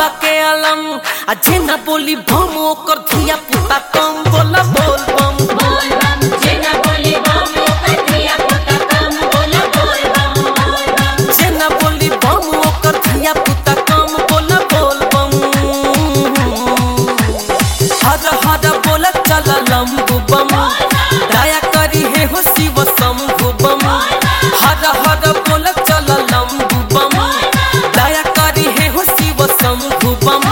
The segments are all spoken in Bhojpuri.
बाबा के आलम जे ना बोली बम ओकर धिया पुता कम बोला बोल बम बोल बम जे ना बोली बम ओकर धिया पुता कम बोला बोल बम बोल बम जे ना बोली बम ओकर धिया पुता कम बोला बोल बम हर हर बोला चल लंबू बम दया करी है हो शिव शंभु बम हर हर बोला चल लंबू बम दया करी है हो शिव शंभु बम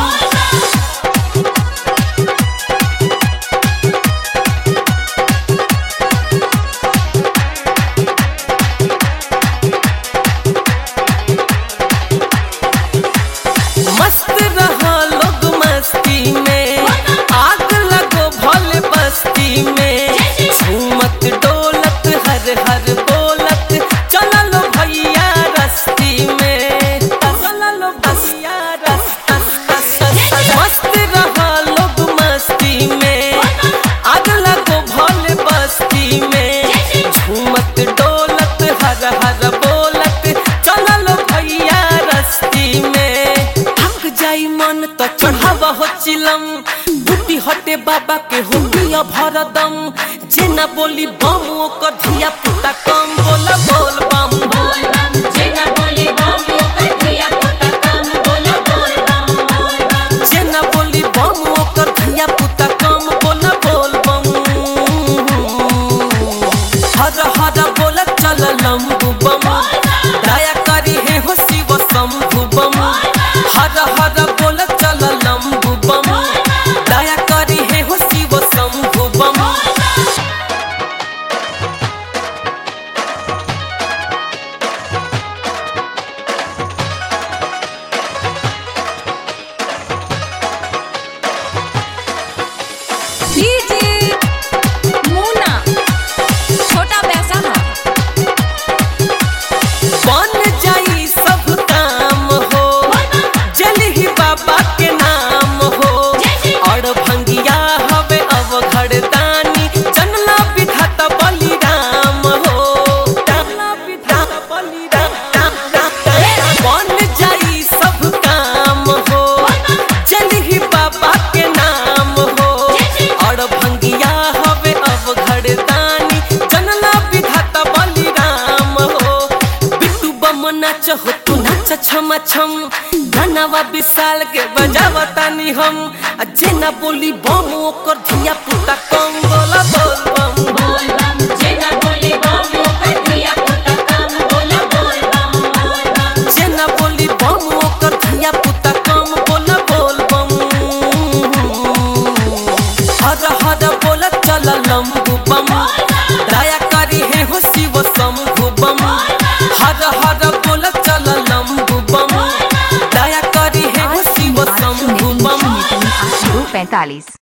मस्त रहा लोग मस्ती में आग लगो भोले बस्ती में झूमत डोलत हर हर बोलत चला लो भैया रस्ती में चला लो भैया रस्ता मस्त रहा लोग मस्ती में आग लगो भोले बस्ती में झूमत डोलत हर हर बोलत चला लो भैया रस्ती में थक जाई मन तो चढ़ावा हो चिलम बूटी हटे बाबा के हो दिया भरदम जे ना बोली बम ओकर धिया पुता कम बोला बोल बम बोल बम जे ना बोली बम ओकर धिया पुता कम बोला बोल बम बोल बम जे ना बोली बम ओकर धिया पुता कम बोला बोल बम हर हर बोला चल लंबू बम दया करी है हो शिव शंभु बम हर हर बोला चल लंबू बम दया करी है हो शिव शंभु बम डीजे मुन्ना छोटा पैसा है बन जाई सब काम हो जल ही बाबा के नाम हो और भंगिया हवे अवघड़दानी जनला विधाता बलिराम हो जनला विधाता बलिराम बन जाई सब काम हो जल ही बाबा के नाम हो और भंगिया हवे अवघड़दानी जनला विधाता बलिराम हो बिट्टू बम नाच हो तू नाच छम छम धनवा विशाल के बजावतानी हम जे ना बोली बम ओकर धिया पुता कम बोला बोल बम बोल बम जे ना बोली बम ओकर धिया पुता कम बोला बोल बम बोल बम जे ना बोली बम ओकर धिया पुता कम बोला बोल बम हर हर बोला चल लंबू बम दया करी है हो शिव शंभु बम हर हर बोला चल लंबू बम दया करी है हो शिव शंभु बम 45